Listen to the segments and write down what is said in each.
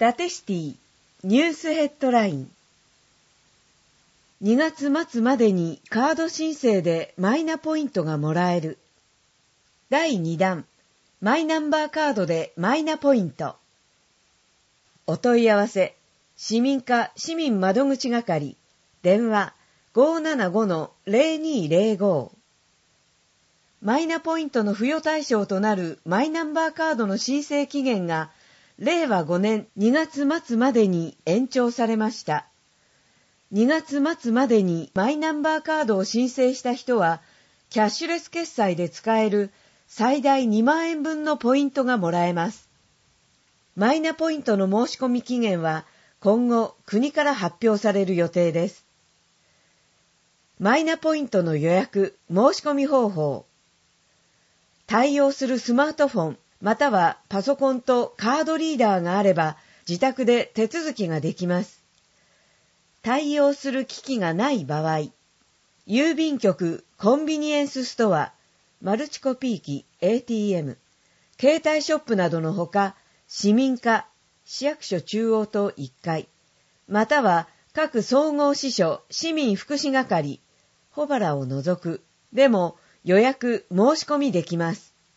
伊達シティニュースヘッドライン。2月末までにカード申請でマイナポイントがもらえる。第2弾、マイナンバーカードでマイナポイント。お問い合わせ、市民課市民窓口係、電話 575-0205。マイナポイントの付与対象となるマイナンバーカードの申請期限が令和5年2月末までに延長されました。2月末までにマイナンバーカードを申請した人は、キャッシュレス決済で使える最大2万円分のポイントがもらえます。マイナポイントの申し込み期限は今後国から発表される予定です。マイナポイントの予約・申し込み方法。対応するスマートフォンまたはパソコンとカードリーダーがあれば自宅で手続きができます。対応する機器がない場合、郵便局、コンビニエンスストア、マルチコピー機、ATM、携帯ショップなどのほか、市民課、市役所中央と1階、または各総合支所、市民福祉係、保原を除く、でも予約、申し込みできます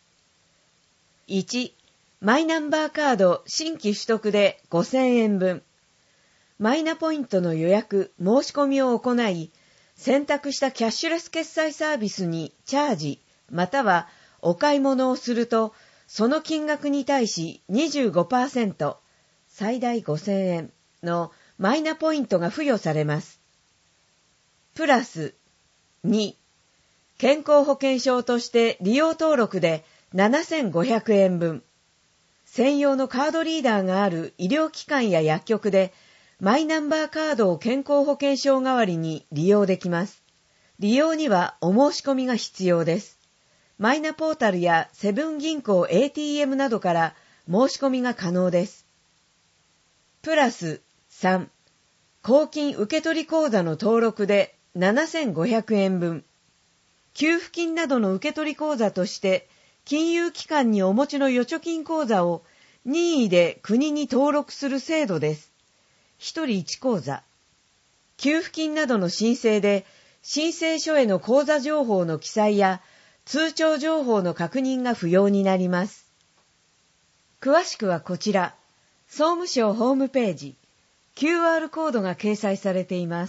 。1、マイナンバーカード新規取得で5000円分。マイナポイントの予約、申し込みを行い、選択したキャッシュレス決済サービスにチャージ、またはお買い物をすると、その金額に対し 25%、最大5000円のマイナポイントが付与されます。プラス、2、健康保険証として利用登録で7500円分。専用のカードリーダーがある医療機関や薬局で、マイナンバーカードを健康保険証代わりに利用できます。利用にはお申し込みが必要です。マイナポータルやセブン銀行 ATM などから申し込みが可能です。プラス3、公金受取口座の登録で7500円分。給付金などの受取口座として、金融機関にお持ちの預貯金口座を任意で国に登録する制度です。一人一口座。給付金などの申請で、申請書への口座情報の記載や通帳情報の確認が不要になります。詳しくはこちら、総務省ホームページ、QR コードが掲載されています。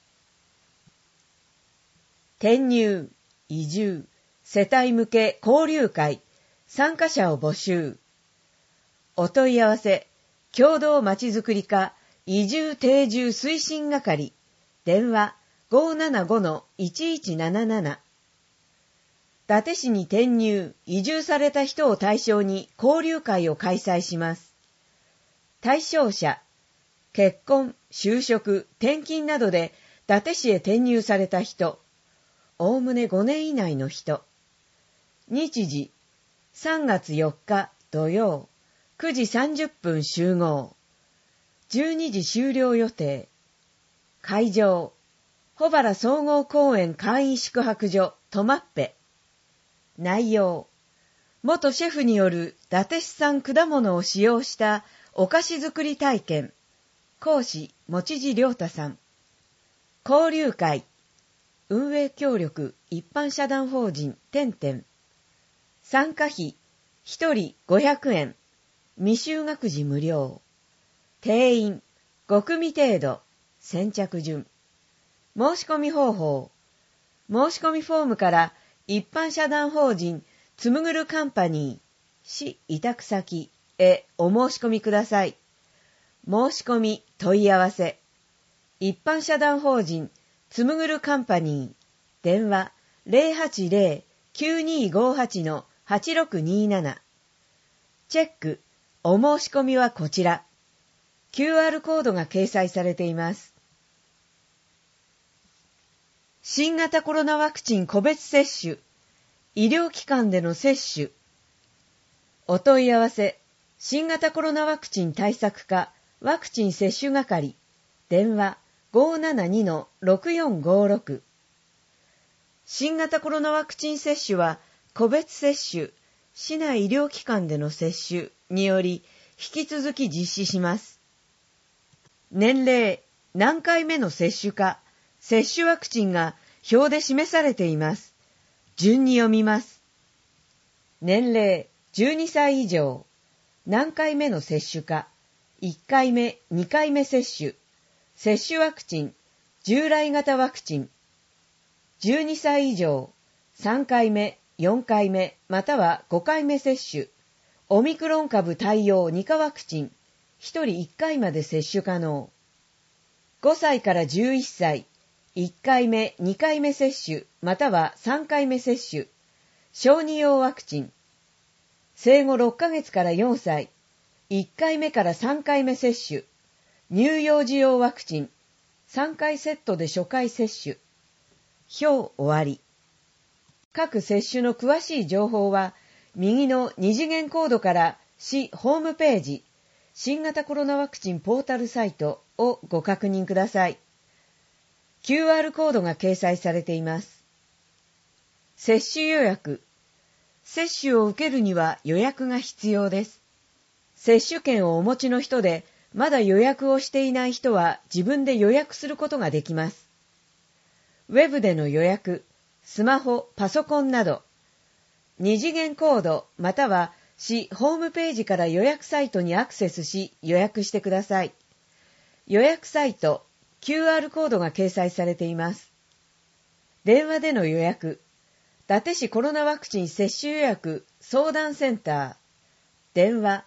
転入、移住、世帯向け交流会、参加者を募集。お問い合わせ、共同まちづくり課移住定住推進係、電話 575-1177。伊達市に転入、移住された人を対象に交流会を開催します。対象者、結婚、就職、転勤などで伊達市へ転入された人、おおむね5年以内の人。日時、3月4日土曜、9時30分集合。12時終了予定。会場、保原総合公園簡易宿泊所トマッペ。内容、元シェフによる伊達市産果物を使用したお菓子作り体験。講師、持地亮太さん。交流会、運営協力一般社団法人点々。参加費、1人500円。未就学児無料。定員、5組程度。先着順。申し込み方法。申し込みフォームから一般社団法人つむぐるカンパニー、市委託先へお申し込みください。申し込み問い合わせ。一般社団法人つむぐるカンパニー、電話 080-9258-8627。チェック、お申し込みはこちら。QR コードが掲載されています。新型コロナワクチン個別接種、医療機関での接種。お問い合わせ、新型コロナワクチン対策課ワクチン接種係、電話 572-6456。新型コロナワクチン接種は個別接種、市内医療機関での接種により引き続き実施します。年齢、何回目の接種か、接種ワクチンが表で示されています。順に読みます。年齢、12歳以上。何回目の接種か、1回目、2回目接種。接種ワクチン、従来型ワクチン。12歳以上、3回目、4回目、または5回目接種。オミクロン株対応2価ワクチン。1人1回まで接種可能。5歳から11歳、1回目、2回目接種、または3回目接種。小児用ワクチン。生後6ヶ月から4歳、1回目から3回目接種。乳幼児用ワクチン。3回セットで初回接種。表終わり。各接種の詳しい情報は、右の2次元コードから市ホームページ、新型コロナワクチンポータルサイトをご確認ください。QR コードが掲載されています。接種予約。接種を受けるには予約が必要です。接種券をお持ちの人で、まだ予約をしていない人は自分で予約することができます。ウェブでの予約、スマホ、パソコンなど、2次元コードまたは市ホームページから予約サイトにアクセスし予約してください。予約サイト、QR コードが掲載されています。電話での予約、伊達市コロナワクチン接種予約相談センター、電話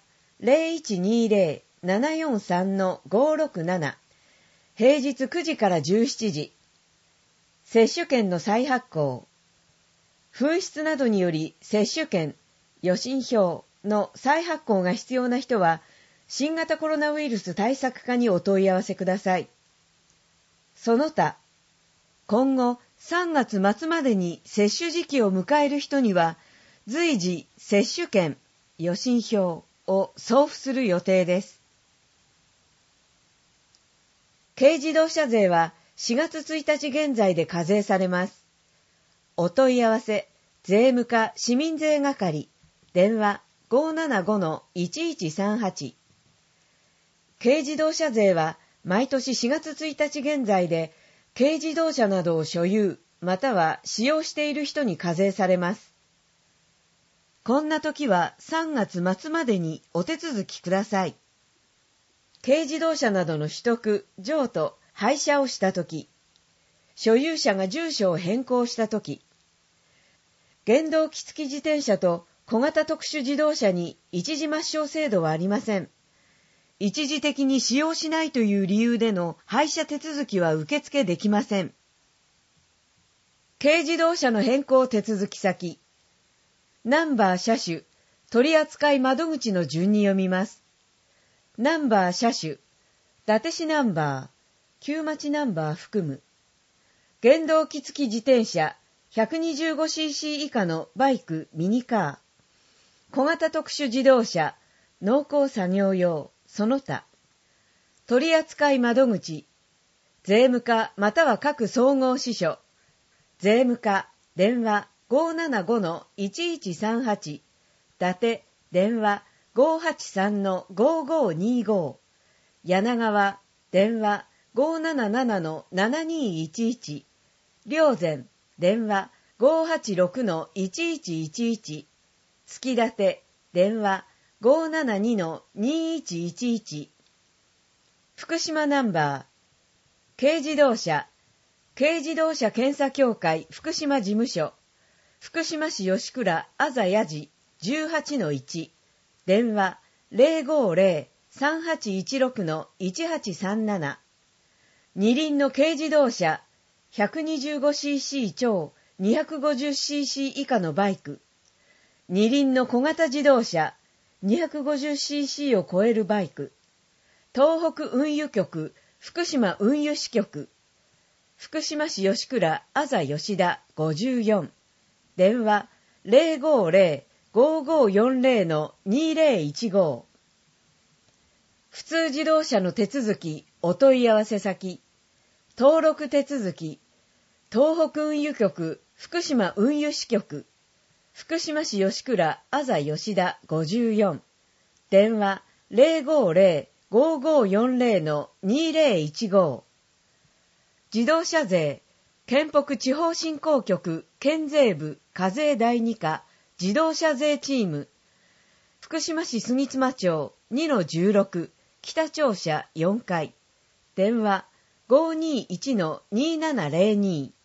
0120-743-567、平日9時から17時、接種券の再発行、紛失などにより接種券、予診票の再発行が必要な人は、新型コロナウイルス対策課にお問い合わせください。その他、今後3月末までに接種時期を迎える人には、随時接種券、予診票を送付する予定です。軽自動車税は4月1日現在で課税されます。お問い合わせ、税務課市民税係、電話 575-1138。軽自動車税は毎年4月1日現在で、軽自動車などを所有、または使用している人に課税されます。こんな時は3月末までにお手続きください。軽自動車などの取得、譲渡、廃車をした時、所有者が住所を変更した時、原動機付き自転車と小型特殊自動車に一時抹消制度はありません。一時的に使用しないという理由での廃車手続きは受付できません。軽自動車の変更手続き先、ナンバー車種、取扱窓口の順に読みます。ナンバー車種、伊達市ナンバー、旧町ナンバー含む。原動機付き自転車、125cc 以下のバイク、ミニカー。小型特殊自動車、農耕作業用、その他。取扱窓口、税務課または各総合支所。税務課、電話 575-1138。伊達、電話 583-5525。柳川、電話 577-7211。霊山、電話 586-1111。月立、電話 572-2111。福島ナンバー、軽自動車検査協会福島事務所、福島市吉倉あざやじ 18-1。電話 050-3816-1837。二輪の軽自動車 125cc 超 250cc 以下のバイク。二輪の小型自動車 250cc を超えるバイク。東北運輸局福島運輸支局。福島市吉倉あざ吉田54。電話 050-5540-2015。普通自動車の手続きお問い合わせ先、登録手続き、東北運輸局福島運輸支局、福島市吉倉あざ吉田54。電話 050-5540-2015。自動車税、県北地方振興局県税部課税第2課自動車税チーム、福島市杉妻町 2-16 北庁舎4階、電話 521-2702